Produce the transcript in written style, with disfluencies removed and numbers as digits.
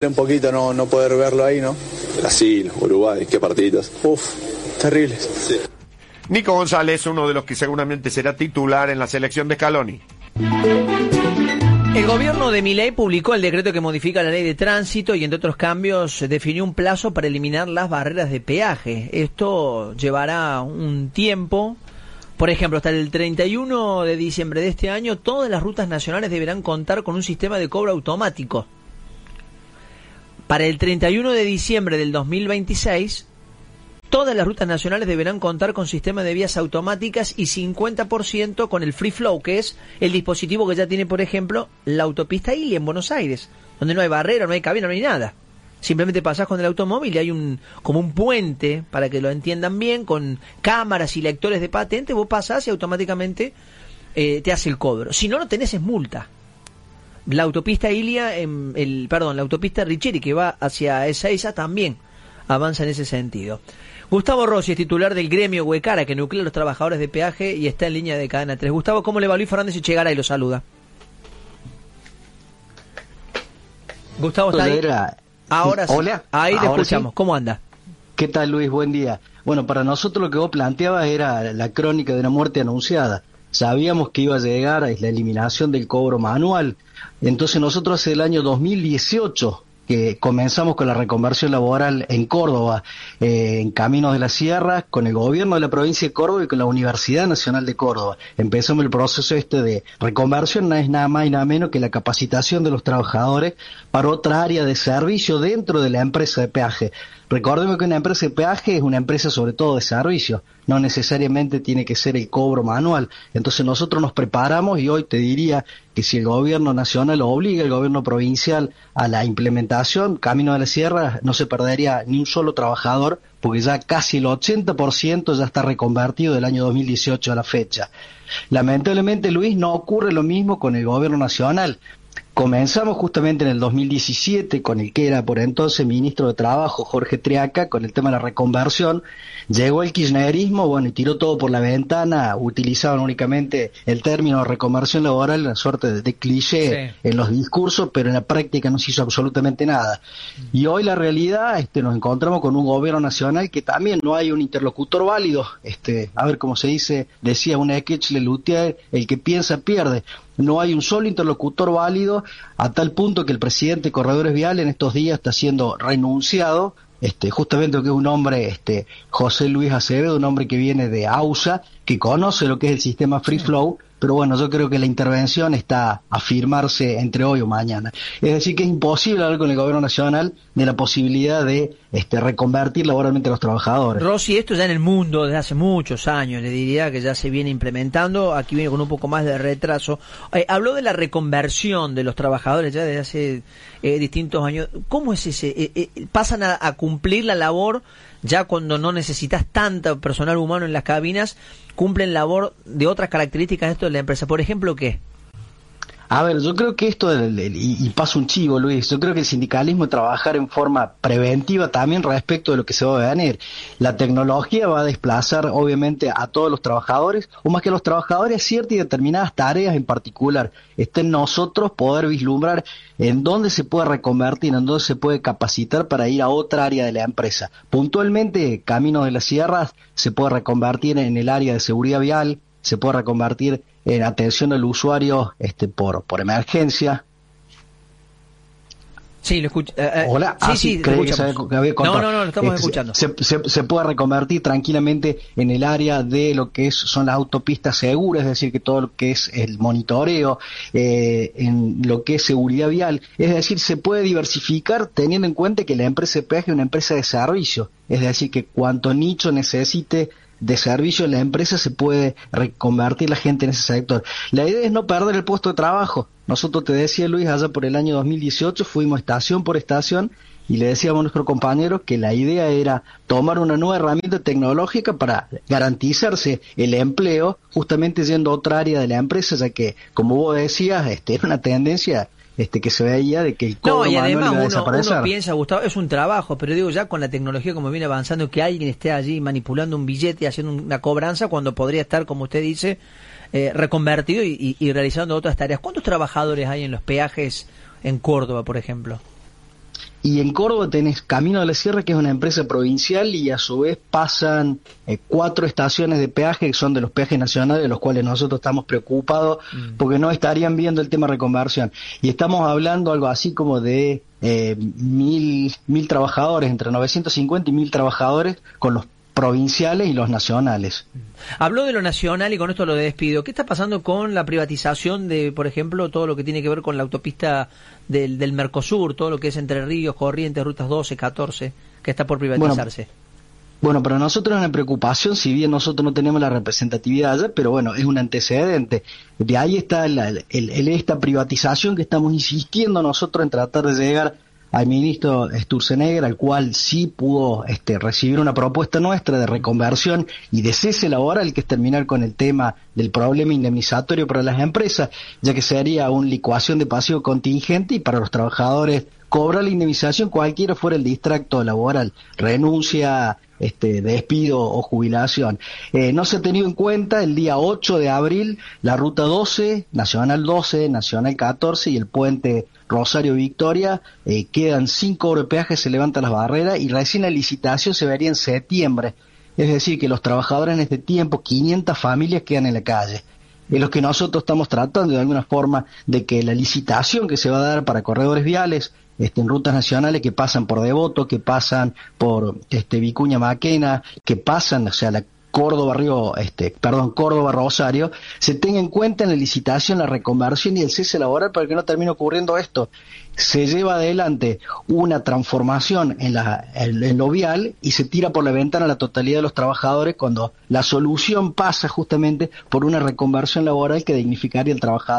Un poquito no poder verlo ahí, ¿no? Brasil, Uruguay, qué partidos. Terribles. Sí. Nico González, uno de los que seguramente será titular en la selección de Scaloni. El gobierno de Milei publicó el decreto que modifica la ley de tránsito y, entre otros cambios, definió un plazo para eliminar las barreras de peaje. Esto llevará un tiempo. Por ejemplo, hasta el 31 de diciembre de este año, todas las rutas nacionales deberán contar con un sistema de cobro automático. Para el 31 de diciembre del 2026, todas las rutas nacionales deberán contar con sistema de vías automáticas y 50% con el Free Flow, que es el dispositivo que ya tiene, por ejemplo, la autopista Ilia en Buenos Aires, donde no hay barrera, no hay cabina, no hay nada. Simplemente pasás con el automóvil y hay como un puente, para que lo entiendan bien, con cámaras y lectores de patente, vos pasás y automáticamente te hace el cobro. Si no, no tenés es multa. La autopista Ilia, la autopista Richeri, que va hacia Ezeiza, también avanza en ese sentido. Gustavo Rossi es titular del gremio Huecara, que nuclea a los trabajadores de peaje y está en línea de Cadena 3. Gustavo, ¿cómo le va? Luis Fernández Echegaray lo saluda. Gustavo, ¿está ahí? Ahora sí. Hola. Ahí le escuchamos. Sí. ¿Cómo anda? ¿Qué tal, Luis? Buen día. Bueno, para nosotros lo que vos planteabas era la crónica de una muerte anunciada. Sabíamos que iba a llegar a la eliminación del cobro manual. Entonces nosotros hace el año 2018 que comenzamos con la reconversión laboral en Córdoba, en Caminos de la Sierra, con el gobierno de la provincia de Córdoba y con la Universidad Nacional de Córdoba. Empezamos el proceso de reconversión, no es nada más y nada menos que la capacitación de los trabajadores para otra área de servicio dentro de la empresa de peaje. Recordemos que una empresa de peaje es una empresa sobre todo de servicio, no necesariamente tiene que ser el cobro manual. Entonces nosotros nos preparamos y hoy te diría que si el gobierno nacional obliga al gobierno provincial a la implementación, Camino de la Sierra no se perdería ni un solo trabajador, porque ya casi el 80% ya está reconvertido del año 2018 a la fecha. Lamentablemente, Luis, no ocurre lo mismo con el gobierno nacional. Comenzamos justamente en el 2017 con el que era por entonces ministro de Trabajo, Jorge Triaca, con el tema de la reconversión. Llegó el kirchnerismo, bueno, y tiró todo por la ventana, utilizaban únicamente el término reconversión laboral, una suerte de cliché en los discursos, pero en la práctica no se hizo absolutamente nada. Y hoy la realidad, nos encontramos con un gobierno nacional que también no hay un interlocutor válido, a ver cómo se dice, decía una sketch de Luthier, el que piensa pierde. No hay un solo interlocutor válido, a tal punto que el presidente de Corredores Viales en estos días está siendo renunciado, justamente que es un hombre, José Luis Acevedo, un hombre que viene de AUSA, que conoce lo que es el sistema Free Flow, pero bueno, yo creo que la intervención está a firmarse entre hoy o mañana. Es decir, que es imposible hablar con el gobierno nacional de la posibilidad de reconvertir laboralmente a los trabajadores. Rossi, esto ya en el mundo desde hace muchos años, le diría que ya se viene implementando, aquí viene con un poco más de retraso. Habló de la reconversión de los trabajadores ya desde hace distintos años. ¿Cómo es ese? ¿Pasan a cumplir la labor ya cuando no necesitas tanto personal humano en las cabinas? ¿Cumplen labor de otras características de la empresa? Por ejemplo, ¿qué? A ver, yo creo que esto, y paso un chivo, Luis, yo creo que el sindicalismo trabajar en forma preventiva también respecto de lo que se va a venir. La tecnología va a desplazar, obviamente, a todos los trabajadores, o más que a los trabajadores, ciertas y determinadas tareas en particular. Está en nosotros poder vislumbrar en dónde se puede reconvertir, en dónde se puede capacitar para ir a otra área de la empresa. Puntualmente, Caminos de las Sierras se puede reconvertir en el área de seguridad vial, se puede reconvertir en atención al usuario por emergencia. Sí, lo escucho. Hola, sí, creí que había contado. No, lo estamos escuchando. Se puede reconvertir tranquilamente en el área de lo que son las autopistas seguras, es decir, que todo lo que es el monitoreo, en lo que es seguridad vial, es decir, se puede diversificar teniendo en cuenta que la empresa de peaje es una empresa de servicio, es decir, que cuanto nicho necesite de servicio en la empresa se puede reconvertir la gente en ese sector. La idea es no perder el puesto de trabajo. Nosotros, te decía Luis, allá por el año 2018 fuimos estación por estación y le decíamos a nuestros compañeros que la idea era tomar una nueva herramienta tecnológica para garantizarse el empleo, justamente yendo a otra área de la empresa, ya que, como vos decías, era una tendencia que se veía de que el cobro y manual además iba a desaparecer. uno piensa, Gustavo, es un trabajo, pero digo, ya con la tecnología como viene avanzando, que alguien esté allí manipulando un billete y haciendo una cobranza cuando podría estar, como usted dice, reconvertido y realizando otras tareas. ¿Cuántos trabajadores hay en los peajes en Córdoba, por ejemplo? Y en Córdoba tenés Camino de la Sierra, que es una empresa provincial, y a su vez pasan 4 estaciones de peaje, que son de los peajes nacionales, de los cuales nosotros estamos preocupados, porque no estarían viendo el tema reconversión. Y estamos hablando algo así como de 1.000 trabajadores, entre 950 y 1.000 trabajadores, con los provinciales y los nacionales. Habló de lo nacional y con esto lo despido. ¿Qué está pasando con la privatización de, por ejemplo, todo lo que tiene que ver con la autopista del Mercosur, todo lo que es Entre Ríos, Corrientes, rutas 12, 14, que está por privatizarse? Bueno, para nosotros es una preocupación, si bien nosotros no tenemos la representatividad allá, pero bueno, es un antecedente. De ahí está esta privatización que estamos insistiendo nosotros en tratar de llegar al ministro Sturzenegger, al cual sí pudo recibir una propuesta nuestra de reconversión y de cese laboral, que es terminar con el tema del problema indemnizatorio para las empresas, ya que sería una licuación de pasivo contingente y para los trabajadores cobrar la indemnización cualquiera fuera el distracto laboral, renuncia, despido o jubilación. No se ha tenido en cuenta el día 8 de abril la ruta 12, Nacional 12, Nacional 14 y el puente Rosario Victoria. Quedan 5 horas de peaje, se levantan las barreras y recién la licitación se vería en septiembre. Es decir, que los trabajadores en este tiempo, 500 familias quedan en la calle. Es lo que nosotros estamos tratando de alguna forma, de que la licitación que se va a dar para corredores viales en rutas nacionales que pasan por Devoto, que pasan por Vicuña Maquena, que pasan, o sea, la Córdoba Rosario, se tenga en cuenta en la licitación la reconversión y el cese laboral para que no termine ocurriendo esto. Se lleva adelante una transformación en lo vial y se tira por la ventana la totalidad de los trabajadores, cuando la solución pasa justamente por una reconversión laboral que dignificaría al trabajador.